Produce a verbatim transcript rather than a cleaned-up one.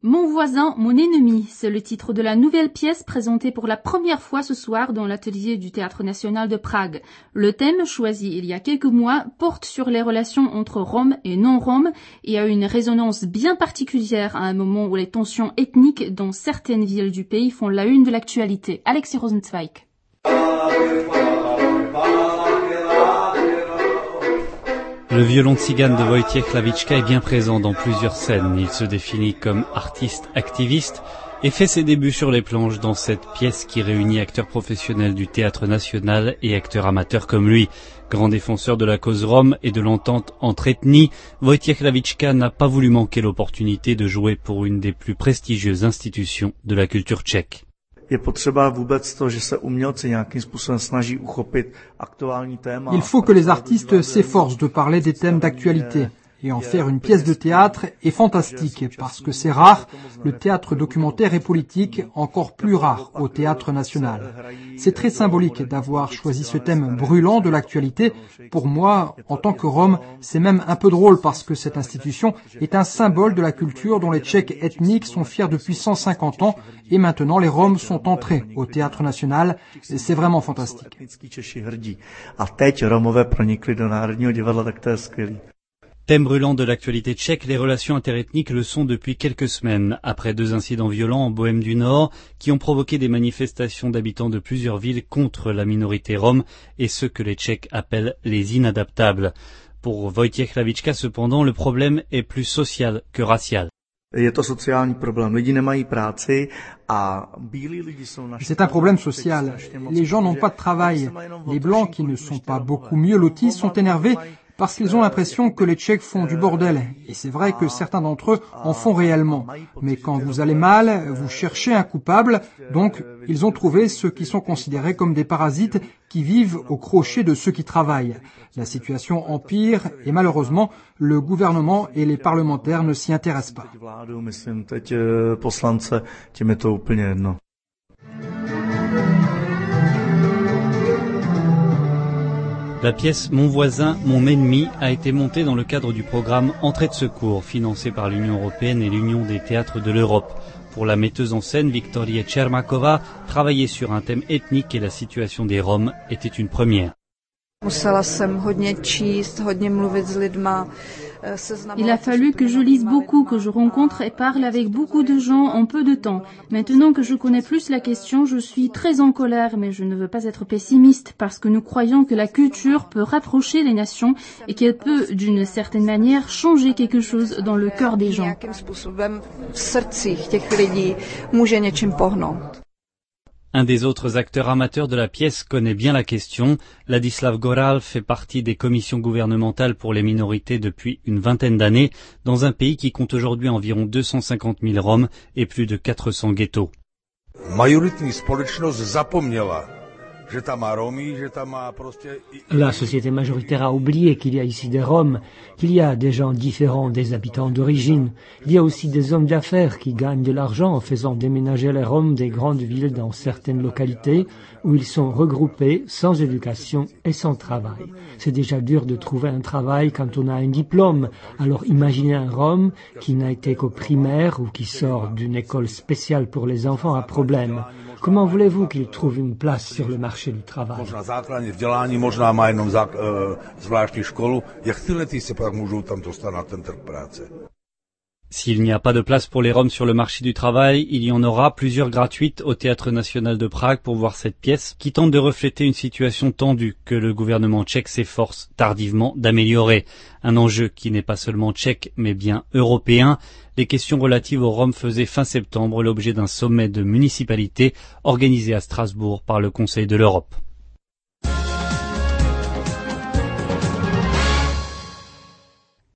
Mon voisin, mon ennemi, c'est le titre de la nouvelle pièce présentée pour la première fois ce soir dans l'atelier du Théâtre National de Prague. Le thème, choisi il y a quelques mois, porte sur les relations entre Roms et non-Roms et a une résonance bien particulière à un moment où les tensions ethniques dans certaines villes du pays font la une de l'actualité. Alexis Rosenzweig. Le violon tzigane de Wojciech Hlavička est bien présent dans plusieurs scènes. Il se définit comme artiste activiste et fait ses débuts sur les planches dans cette pièce qui réunit acteurs professionnels du Théâtre National et acteurs amateurs comme lui. Grand défenseur de la cause rom et de l'entente entre ethnies, Wojciech Hlavička n'a pas voulu manquer l'opportunité de jouer pour une des plus prestigieuses institutions de la culture tchèque. Il faut que les artistes s'efforcent de parler des thèmes d'actualité. Et en faire une pièce de théâtre est fantastique, parce que c'est rare, le théâtre documentaire et politique encore plus rare au Théâtre National. C'est très symbolique d'avoir choisi ce thème brûlant de l'actualité. Pour moi, en tant que Rome, c'est même un peu drôle parce que cette institution est un symbole de la culture dont les Tchèques ethniques sont fiers depuis cent cinquante ans et maintenant les Roms sont entrés au Théâtre National. C'est vraiment fantastique. Thème brûlant de l'actualité tchèque, les relations interethniques le sont depuis quelques semaines, après deux incidents violents en Bohême du Nord qui ont provoqué des manifestations d'habitants de plusieurs villes contre la minorité rome et ceux que les Tchèques appellent les inadaptables. Pour Wojciech Hlavička, cependant, le problème est plus social que racial. C'est un problème social. Les gens n'ont pas de travail. Les Blancs, qui ne sont pas beaucoup mieux lotis, sont énervés parce qu'ils ont l'impression que les Tchèques font du bordel. Et c'est vrai que certains d'entre eux en font réellement. Mais quand vous allez mal, vous cherchez un coupable. Donc, ils ont trouvé ceux qui sont considérés comme des parasites qui vivent au crochet de ceux qui travaillent. La situation empire et malheureusement, le gouvernement et les parlementaires ne s'y intéressent pas. La pièce Mon voisin, mon ennemi a été montée dans le cadre du programme Entrée de secours, financé par l'Union européenne et l'Union des théâtres de l'Europe. Pour la metteuse en scène Viktoria Čermáková, travailler sur un thème ethnique et la situation des Roms était une première. Il a fallu que je lise beaucoup, que je rencontre et parle avec beaucoup de gens en peu de temps. Maintenant que je connais plus la question, je suis très en colère, mais je ne veux pas être pessimiste parce que nous croyons que la culture peut rapprocher les nations et qu'elle peut, d'une certaine manière, changer quelque chose dans le cœur des gens. Un des autres acteurs amateurs de la pièce connaît bien la question. Ladislav Goral fait partie des commissions gouvernementales pour les minorités depuis une vingtaine d'années, dans un pays qui compte aujourd'hui environ deux cent cinquante mille Roms et plus de quatre cents ghettos. La société majoritaire a oublié qu'il y a ici des Roms, qu'il y a des gens différents des habitants d'origine. Il y a aussi des hommes d'affaires qui gagnent de l'argent en faisant déménager les Roms des grandes villes dans certaines localités où ils sont regroupés sans éducation et sans travail. C'est déjà dur de trouver un travail quand on a un diplôme. Alors imaginez un Rom qui n'a été qu'au primaire ou qui sort d'une école spéciale pour les enfants à problème. Comment voulez-vous qu'il trouve une place sur le marché du travail? S'il n'y a pas de place pour les Roms sur le marché du travail, il y en aura plusieurs gratuites au Théâtre National de Prague pour voir cette pièce qui tente de refléter une situation tendue que le gouvernement tchèque s'efforce tardivement d'améliorer. Un enjeu qui n'est pas seulement tchèque mais bien européen. Les questions relatives aux Roms faisaient fin septembre l'objet d'un sommet de municipalités organisé à Strasbourg par le Conseil de l'Europe.